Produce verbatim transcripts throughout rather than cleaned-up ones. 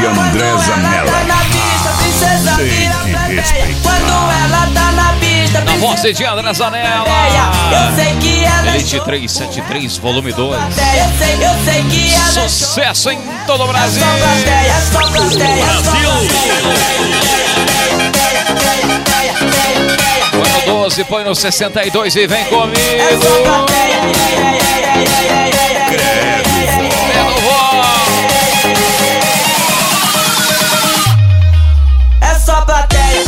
André Zanella. Tem que respeitar. Quando ela tá na pista, Na voz de André Zanella. eu sei que ela é Elite trezentos e setenta e três, volume dois. Eu sei, eu sei que ela é Sucesso em todo o Brasil. só plateia, só plateia, Põe no doze, põe no sessenta e dois e vem comigo. é só plateia. Credo, vó. É só plateia.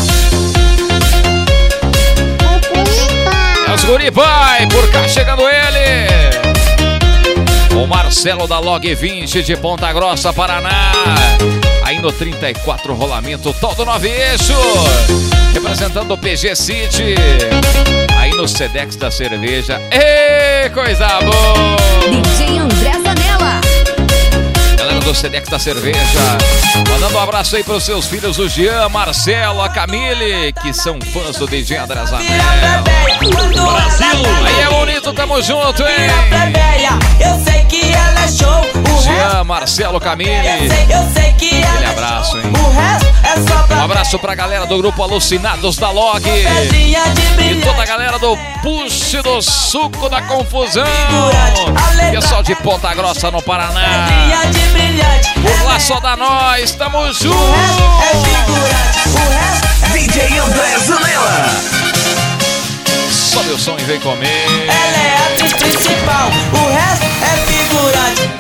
É os guri, pai, por cá chegando ele. O Marcelo da Log vinte de Ponta Grossa, Paraná. Aí no trinta e quatro, rolamento todo nove eixo. Representando o P G City. Aí no Sedex da cerveja. Ê, coisa boa. D J André Zanella. Galera do Sedex da cerveja. Mandando um abraço aí pros seus filhos, o Jean, Marcelo, a Camille, que são fãs do D J André Zanella. Brasil. Aí é bonito, tamo junto, hein? Eu sei que ela é show. Jean, Marcelo, Camille. Eu sei, eu sei que ela Aquele é abraço, show. hein? O resto é só plateia. Um abraço pra galera do grupo Alucinados da Log. Pezinha de E brilhante. toda a galera do Puxe do Suco da Confusão. Figurante. Pessoal de Ponta Grossa no Paraná. Pezinha de brilhante. Por lá só dá nós, tamo O resto junto. é figurante. O resto D J André Zanella. Sobe o som e vem comer. ela é a atriz principal. O resto é figurante.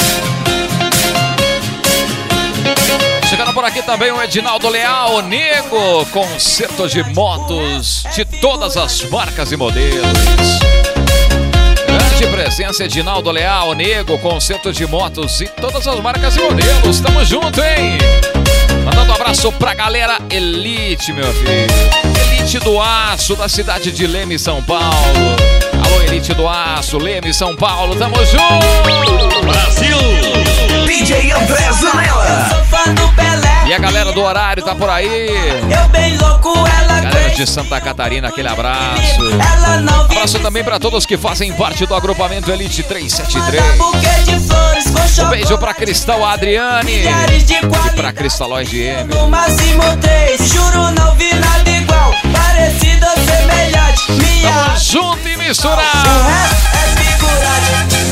Chegando por aqui também o Edinaldo Leal, o Nego, concerto de motos de todas as marcas e modelos. Grande presença, Edinaldo Leal, Nego, concerto de motos e todas as marcas e modelos. Tamo junto, hein? Mandando um abraço pra galera Elite, meu filho. Elite do Aço, da cidade de Leme, São Paulo. Alô, Elite do Aço, Leme, São Paulo. Tamo junto! Brasil. D J André Zanella. Sou fã do Pelé. E a galera do horário tá por aí. Eu bem louco, ela Galera Grace. de Santa Catarina, aquele abraço. Ela não Abraço também pra todos que fazem parte do agrupamento Elite trezentos e setenta e três. buquê de flores com Um chocolate. beijo pra Cristal Adriane Milhares de e pra qualidade. Cristaloide M. No máximo três. Juro, não vi nada igual. Parecido ou semelhante. Minha Tamo junto e o misturado. resto é figurante.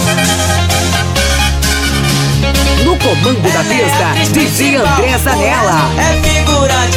No comando da pista, D J André Zanella. É figurante.